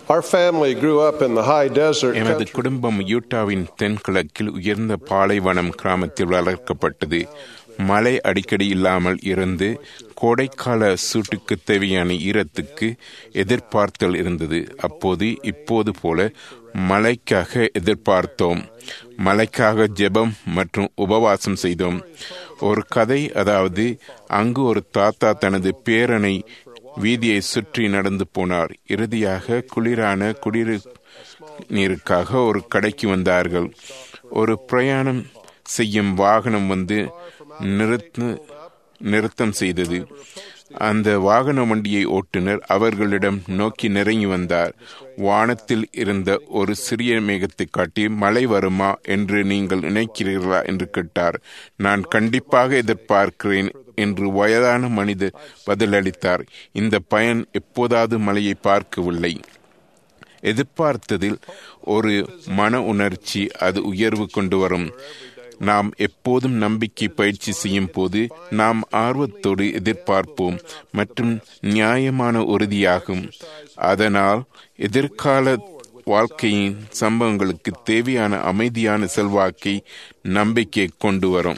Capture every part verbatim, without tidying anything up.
Our family grew up in the high desert எமது country. குடும்பம் யூட்டாவின் தென்கிழக்கில் உயர்ந்த பாலைவனம் கிராமத்தில் வளர்க்கப்பட்டது. மழை அடிக்கடி இல்லாமல் இருந்து கோடைக்கால சூட்டுக்கு தேவையான ஈரத்துக்கு எதிர்பார்த்தல் இருந்தது. அப்போது இப்போது போல மழைக்காக எதிர்பார்த்தோம். மழைக்காக ஜெபம் மற்றும் உபவாசம் செய்தோம். ஒரு கதை, அதாவது அங்கு ஒரு தாத்தா தனது பேரனை வீதியை சுற்றி நடந்து போனார். இறுதியாக குளிரான குடிரு நீருக்காக ஒரு கடைக்கு வந்தார்கள். ஒரு பிரயாணம் செய்யும் வாகனம் வந்து நிறுத்த நிறுத்தம் செய்தது. அந்த வாகன வண்டியை ஓட்டுநர் அவர்களிடம் நோக்கி நெருங்கி வந்தார். வானத்தில் இருந்த ஒரு சிறிய மேகத்தை காட்டி, மழை வருமா என்று நீங்கள் நினைக்கிறீர்களா என்று கேட்டார். நான் கண்டிப்பாக எதிர்பார்க்கிறேன் என்று வயதான மனிதர் பதிலளித்தார். இந்த பையன் எப்போதாவது மழையை பார்க்கவில்லை. எதிர்பார்த்ததில் ஒரு மன உணர்ச்சி அது உயர்வு கொண்டு வரும். நாம் எப்போதும் நம்பிக்கை பயிற்சி செய்யும் போது நாம் ஆர்வத்தோடு எதிர்பார்ப்போம் மற்றும் நியாயமான உறுதியாகும். அதனால் எதிர்கால வாழ்க்கையின் சம்பவங்களுக்கு தேவையான அமைதியான செல்வாக்கை நம்பிக்கை கொண்டு வரும்.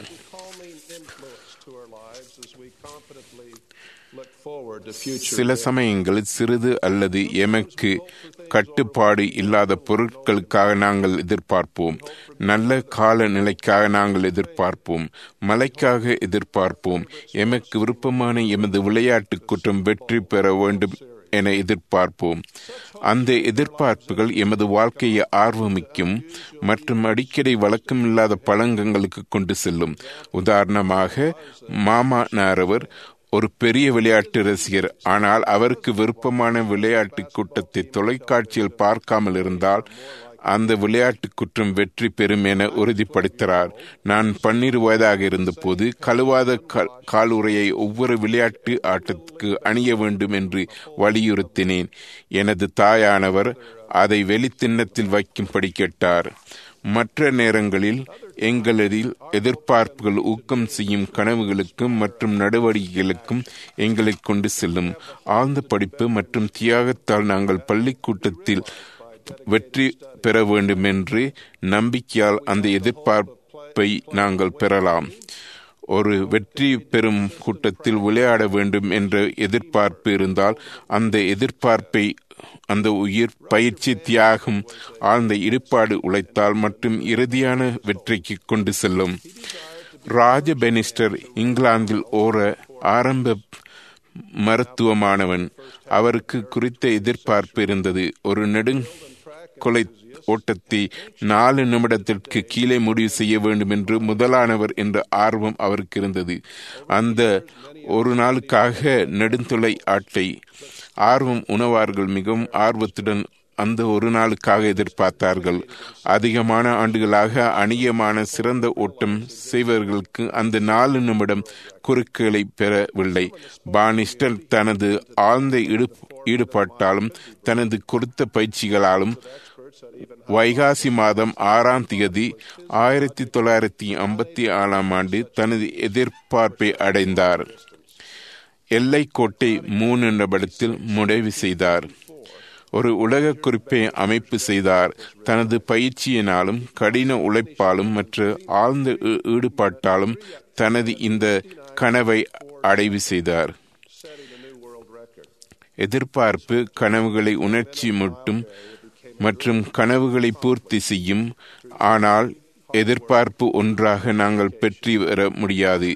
சில சமயங்களில் சிறிது அல்லது எமக்கு கட்டுப்பாடு இல்லாத பொருட்களுக்காக நாங்கள் எதிர்பார்ப்போம். நல்ல காலநிலைக்காக நாங்கள் எதிர்பார்ப்போம். மழைக்காக எதிர்பார்ப்போம். எமக்கு விருப்பமான எமது விளையாட்டு குற்றம் வெற்றி பெற வேண்டும் என எதிர்பார்ப்போம். அந்த எதிர்பார்ப்புகள் எமது வாழ்க்கையை ஆர்வமிக்கும் மற்றும் அடிக்கடி வழக்கமில்லாத பழக்கங்களுக்கு கொண்டு செல்லும். உதாரணமாக, மாமா நாரவர் ஒரு பெரிய விளையாட்டு ரசிகர். ஆனால் அவருக்கு விருப்பமான விளையாட்டு கூட்டத்தை தொலைக்காட்சியில் பார்க்காமல் இருந்தால் அந்த விளையாட்டு குற்றம் வெற்றி பெறும் என உறுதிப்படுத்துகிறார். நான் பன்னிரு வயதாக இருந்த போது கழுவாத காலுறையை ஒவ்வொரு விளையாட்டு ஆட்டத்துக்கு அணிய வேண்டும் என்று வலியுறுத்தினேன். எனது தாயானவர் அதை வெளித்திண்ணத்தில் வைக்கும்படி கேட்டார். மற்ற நேரங்களில் எங்களதில் எதிர்பார்ப்புகள் ஊக்கம் செய்யும் கனவுகளுக்கும் மற்றும் நடவடிக்கைகளுக்கும் எங்களை கொண்டு செல்லும். ஆழ்ந்த படிப்பு மற்றும் தியாகத்தால் நாங்கள் பள்ளிக்கூட்டத்தில் வெற்றி பெற வேண்டும் என்று நம்பிக்கையால் அந்த எதிர்பார்ப்பை நாங்கள் பெறலாம். ஒரு வெற்றி பெறும் கூட்டத்தில் விளையாட வேண்டும் என்ற எதிர்பார்ப்பு இருந்தால் அந்த எதிர்பார்ப்பை அந்த உயிர் பயிற்சி தியாகம் ஆழ்ந்த ஈடுபாடு உழைத்தால் மற்றும் இறுதியான வெற்றிக்கு கொண்டு செல்லும். ராஜ பெனிஸ்டர் இங்கிலாந்தில் ஓர ஆரம்ப மருத்துவமானவன். அவருக்கு குறித்த எதிர்பார்ப்பு இருந்தது. ஒரு நெடுங்கொலை ஓட்டத்தை நாலு நிமிடத்திற்கு கீழே முடிவு செய்ய வேண்டும் என்று முதலானவர் என்ற ஆர்வம் அவருக்கு இருந்தது. அந்த ஒரு நாளுக்காக நெடுந்தொலை ஆட்டை ஆர்வம் உணவார்கள் மிகவும் ஆர்வத்துடன் அந்த ஒரு நாளுக்காக எதிர்பார்த்தார்கள். அதிகமான ஆண்டுகளாக அணியமான சிறந்த ஓட்டம் செய்வர்களுக்கு அந்த நாலு நிமிடம் குறுக்குகளை பெறவில்லை. பானிஸ்டர் தனது ஆழ்ந்த ஈடுபாட்டாலும் தனது கொடுத்த பயிற்சிகளாலும் வைகாசி மாதம் ஆறாம் தேதி ஆயிரத்தி தொள்ளாயிரத்தி ஐம்பத்தி ஆறாம் ஆண்டு தனது எதிர்பார்ப்பை அடைந்தார். எல்லை கோட்டை மூணு நிமிடத்தில் முடிவு செய்தார். ஒரு உலக குறிப்பை அமைப்பு செய்தார். தனது பயிற்சியினாலும் கடின உழைப்பாலும் மற்றும் ஆழ்ந்த ஈடுபாட்டாலும் தனது இந்த கனவை அடைவு செய்தார். எதிர்பார்ப்பு கனவுகளை உணர்ச்சி மூட்டும் மற்றும் கனவுகளை பூர்த்தி செய்யும். ஆனால் எதிர்பார்ப்பு ஒன்றாக நாங்கள் பெற்று வர முடியாது.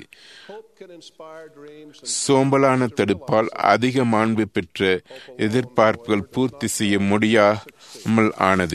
சோம்பலான தடுப்பால் அதிக மாண்பு பெற்ற எதிர்பார்ப்புகள் பூர்த்தி செய்ய முடியாமல் ஆனது.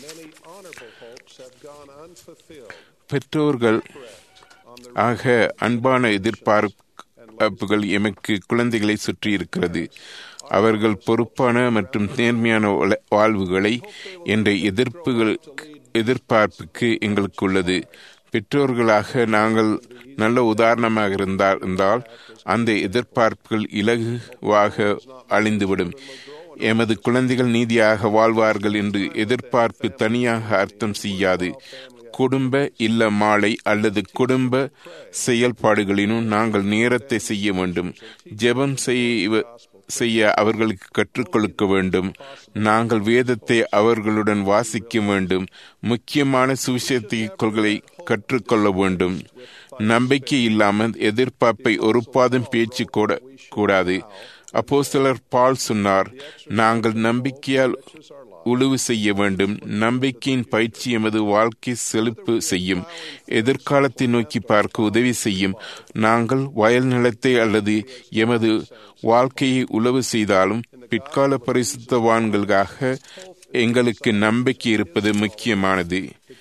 பெற்றோர்கள் ஆக அன்பான எதிர்பார்ப்புகள் எமக்கு குழந்தைகளை சுற்றி இருக்கிறது. அவர்கள் பொறுப்பான மற்றும் நேர்மையான வாழ்வுகளை என்ற எதிர்ப்புகள் எதிர்பார்ப்புக்கு எங்களுக்கு உள்ளது. பெற்றோர்களாக நாங்கள் நல்ல உதாரணமாக இருந்தால் இருந்தால் அந்த எதிர்பார்ப்புகள் இலகுவாக அழிந்துவிடும். எமது குழந்தைகள் நீதியாக வாழ்வார்கள் என்று எதிர்பார்ப்பு தனியாக அர்த்தம் செய்யாது. குடும்ப இல்ல மாலை அல்லது குடும்ப செயல்பாடுகளிலும் நாங்கள் நேரத்தை செய்ய வேண்டும். ஜெபம் செய்ய செய்ய அவர்களுக்கு கற்றுக் கொடுக்க வேண்டும். நாங்கள் வேதத்தை அவர்களுடன் வாசிக்க வேண்டும். முக்கியமான சுவிசேஷ கொள்கைகளை கற்றுக்கொள்ள வேண்டும். நம்பிக்கை இல்லாமல் எதிர்பார்ப்பை ஒருபாதும் பேச்சு கூட கூடாது. அப்போஸ்தலர் பால் சொன்னார், நாங்கள் நம்பிக்கையால் உழுவு செய்ய வேண்டும். நம்பிக்கையின் பயிற்சி எமது வாழ்க்கை செழிப்பு செய்யும், எதிர்காலத்தை நோக்கி பார்க்க உதவி செய்யும். நாங்கள் வயல் நிலத்தை அல்லது எமது வாழ்க்கையை உழவு செய்தாலும் பிற்கால பரிசுத்தவான்களுக்காக எங்களுக்கு நம்பிக்கை இருப்பது முக்கியமானது.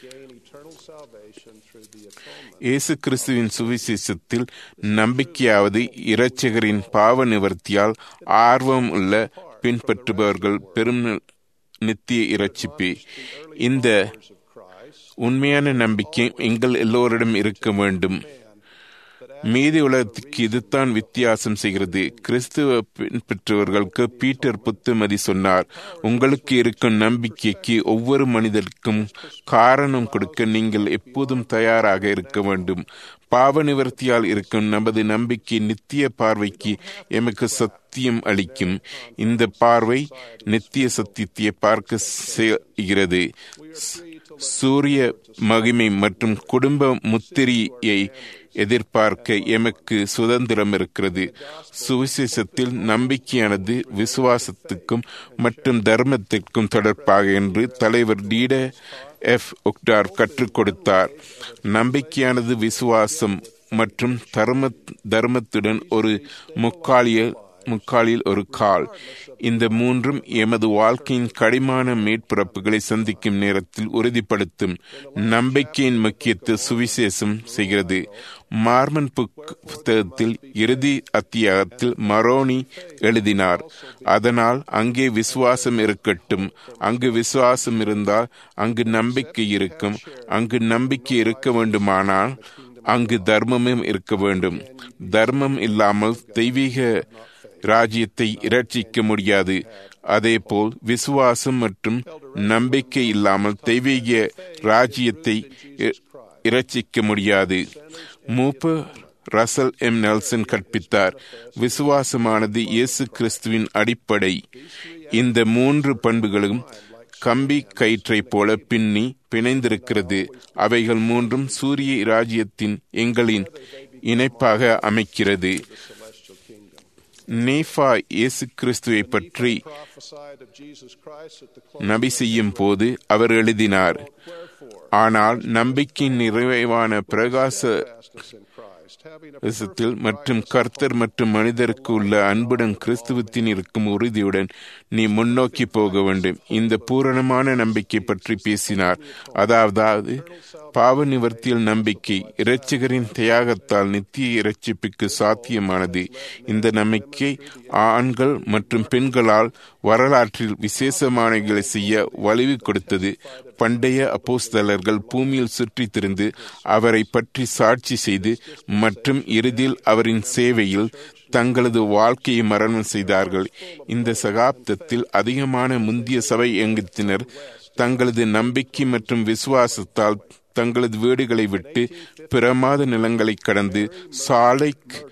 இயேசு கிறிஸ்துவின் சுவிசேஷத்தில் நம்பிக்கையாவது இரட்சகரின் பாவ நிவர்த்தியால் ஆர்வம் உள்ள பின்பற்றுபவர்கள் பெரும் நித்திய இரட்சிப்பு. இந்த உண்மையான நம்பிக்கை எங்கள் எல்லோரிடம் இருக்க வேண்டும். மீதி உலகத்துக்கு இதுதான் வித்தியாசம் செய்கிறது. கிறிஸ்துவ பின்பற்றுவர்களுக்கு பீட்டர் புத்துமதி சொன்னார், உங்களுக்கு இருக்கும் நம்பிக்கைக்கு ஒவ்வொரு மனிதருக்கும் காரணம் கொடுக்க நீங்கள் எப்போதும் தயாராக இருக்க வேண்டும். பாவ நிவர்த்தியால் இருக்கும் நமது நம்பிக்கை நித்திய பார்வைக்கு எமக்கு சத்தியம் அளிக்கும். இந்த பார்வை நித்திய சத்தியத்தை பார்க்க செய்கிறது. சூரிய மகிமை மற்றும் குடும்ப முத்திரையை எதிர்பார்க்க எமக்கு சுதந்திரம் இருக்கிறது. சுவிசேஷத்தில் நம்பிக்கையானது விசுவாசத்துக்கும் மற்றும் தர்மத்திற்கும் தொடர்பாக என்று தலைவர் டீட எஃப் ஒக்டார் கற்றுக் கொடுத்தார். நம்பிக்கையானது விசுவாசம் மற்றும் தர்ம தர்மத்துடன் ஒரு முக்காலிய முக்காலில் ஒரு கால். இந்த மூன்றும் எமது வாழ்க்கையின் கடிமான மேற்பிறப்புகளை சந்திக்கும் நேரத்தில் உறுதிப்படுத்தும். நம்பிக்கையின் முக்கியத்தை சுவிசேஷம் செய்கிறது. மார்மன் புத்தகத்தில் இறுதி அத்தியாயத்தில் மரோனி எழுதினார், அதனால் அங்கே விசுவாசம் இருக்கட்டும். அங்கு விசுவாசம் இருந்தால் அங்கு நம்பிக்கை இருக்கும். அங்கு நம்பிக்கை இருக்க வேண்டுமானால் அங்கு தர்மமும் இருக்க வேண்டும். தர்மம் இல்லாமல் தெய்வீக ராஜ்யத்தை இரட்சிக்க முடியாது. அதேபோல் விசுவாசம் மற்றும் நம்பிக்கை இல்லாமல் தெய்வீக ராஜ்யத்தை இரட்சிக்க முடியாது. மூப்ப ரசல் எம் நெல்சன் கற்பித்தார், விசுவாசமானது இயேசு கிறிஸ்துவின் அடிப்படை. இந்த மூன்று பண்புகளும் கம்பி கயிற்றை போல பின்னி பிணைந்திருக்கிறது. அவைகள் மூன்றும் சூரிய ராஜ்யத்தின் எங்களின் இணைப்பாக அமைக்கிறது. நேஃபா இயேசு கிறிஸ்துவை பற்றி நபி செய்யும் போது அவர் எழுதினார், ஆனால் நம்பிக்கையின் நிறைவான பிரகாச மற்றும் கர்த்தர் மற்றும் மனிதருக்கு உள்ள அன்புடன் கிறிஸ்துவத்தின் இருக்கும் உறுதியுடன் நீ முன்னோக்கி போக வேண்டும். இந்த பூரணமான நம்பிக்கை பற்றி பேசினார். அதாவது பாவ நிவர்த்தியில் நம்பிக்கை இரட்சகரின் தியாகத்தால் நித்திய இரட்சிப்புக்கு சாத்தியமானது. இந்த நம்பிக்கை ஆண்கள் மற்றும் பெண்களால் வரலாற்றில் விசேஷமானங்களை செய்ய வலிவு கொடுத்தது. பண்டைய அப்போஸ்தலர்கள் பூமியில் சுற்றித் திரிந்து அவரை பற்றி சாட்சி செய்து மற்றும் இறுதியில் அவரின் சேவையில் தங்களது வாழ்க்கையை மரணம் செய்தார்கள். இந்த சகாப்தத்தில் அதிகமான முந்திய சபை அங்கத்தினர் தங்களது நம்பிக்கை மற்றும் விசுவாசத்தால் தங்களது வீடுகளை விட்டு பிரமாத நிலங்களை கடந்து சாலை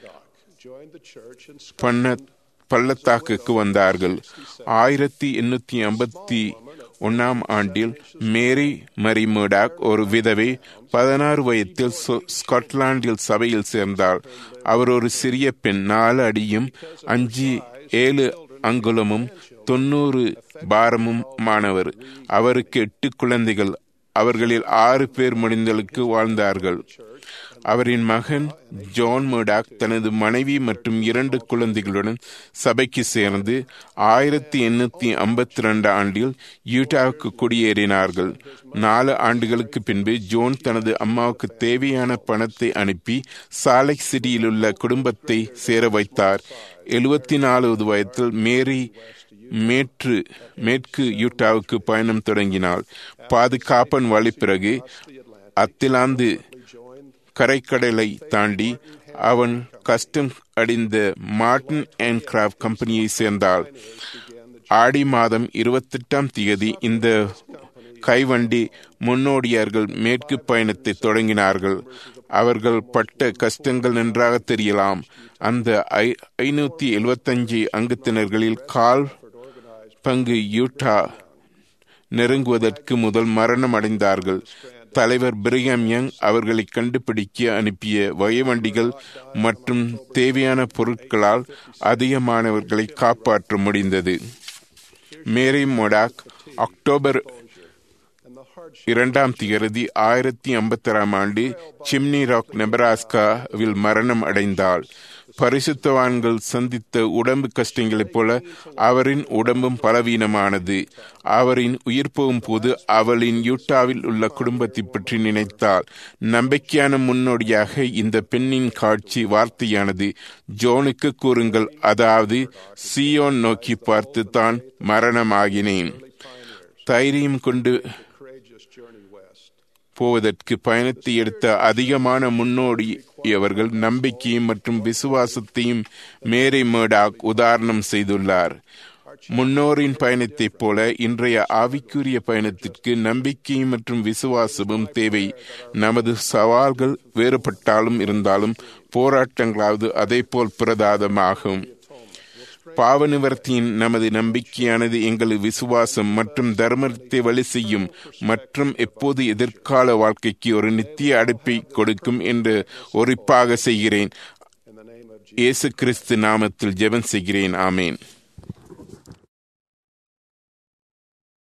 பண்ண பள்ளத்தாக்குக்கு வந்தார்கள். ஆயிரத்தி எண்ணூத்தி ஐம்பத்தி ஒன்னாம் ஆண்டில் மேரி மரி மர்டாக் ஒரு விதவை பதினாறு வயதில் ஸ்காட்லாந்தில் சபையில் சேர்ந்தார். அவர் ஒரு சிறிய பெண், நாலு அடியும் அஞ்சு ஏழு அங்குலமும் தொண்ணூறு பாரமும் மாணவர். அவருக்கு எட்டு குழந்தைகள். அவர்களில் ஆறு பேர் முடிந்தலுக்கு வாழ்ந்தார்கள். அவரின் மகன் ஜான் மர்டாக் தனது மனைவி மற்றும் இரண்டு குழந்தைகளுடன் சபைக்கு சேர்ந்து ஆயிரத்தி எண்ணூத்தி ஐம்பத்தி ரெண்டு ஆண்டில் யூட்டாவுக்கு குடியேறினார்கள். நாலு ஆண்டுகளுக்கு பின்பு ஜோன் தனது அம்மாவுக்கு தேவையான பணத்தை அனுப்பி சாலெக் சிட்டியில் உள்ள குடும்பத்தை சேர வைத்தார். எழுபத்தி நாலாவது வயதில் மேரி மேற்று மேற்கு யூட்டாவுக்கு பயணம் தொடங்கினாள். பாதுகாப்பன் வழி பிறகு அத்திலாந்து கரைக்கடலை தாண்டி அவன் கஸ்டம் அடைந்த மார்டின் அண்ட் கிராஃப்ட் கம்பெனியை சேர்ந்தாள். ஆடி மாதம் இருபத்தி எட்டாம் தேதி இந்த கைவண்டி முன்னோடியார்கள் மேற்கு பயணத்தை தொடங்கினார்கள். அவர்கள் பட்ட கஷ்டங்கள் நன்றாக தெரியலாம். அந்த ஐ ஐநூத்தி எழுபத்தஞ்சு அங்கத்தினர்களில் கால் பங்கு யூட்டா நெருங்குவதற்கு முதல் மரணம் அடைந்தார்கள். தலைவர் பிரிகாம் யங் அவர்களை கண்டுபிடிக்க அனுப்பிய வகைவண்டிகள் மற்றும் தேவையான பொருட்களால் அதிகமானவர்களை காப்பாற்ற முடிந்தது. மேரி மொடாக் அக்டோபர் இரண்டாம் தேதி ஆயிரத்தி ஐம்பத்தி ஆறாம் ஆண்டு சிம்னி ராக் நெபராஸ்காவில் மரணம் அடைந்தாள். பரிசுத்தவான்கள் சந்தித்த உடம்பு கஷ்டங்களைப் போல அவரின் உடம்பும் பலவீனமானது. அவரின் உயிர் போகும் போது அவளின் யூட்டாவில் உள்ள குடும்பத்தை பற்றி நினைத்தாள். நம்பிக்கையான முன்னோடியாக இந்த பெண்ணின் காட்சி வார்த்தையானது, ஜோனுக்கு கூறுங்கள், அதாவது சியோன் நோக்கி பார்த்து தான் மரணமாகினேன். தைரியம் கொண்டு போவதற்கு பயணத்தை எடுத்த அதிகமான முன்னோடியவர்கள் நம்பிக்கையும் மற்றும் விசுவாசத்தையும் மேரி மொடாக் உதாரணம் செய்துள்ளார். முன்னோரின் பயணத்தைப் போல இன்றைய ஆவிக்குரிய பயணத்திற்கு நம்பிக்கையும் மற்றும் விசுவாசமும் தேவை. நமது சவால்கள் வேறுபட்டாலும் இருந்தாலும் போராட்டங்களாவது அதே போல் பிரதானமாகும். பாவ நிவர்த்தியின் நமது நம்பிக்கையானது எங்களது விசுவாசம் மற்றும் தர்மத்தை வழி செய்யும் மற்றும் எப்போது எதிர்கால வாழ்க்கைக்கு ஒரு நித்திய அடைப்பை கொடுக்கும் என்று ஒரிப்பாக செய்கிறேன். இயேசு கிறிஸ்து நாமத்தில் ஜெபம் செய்கிறேன். ஆமேன்.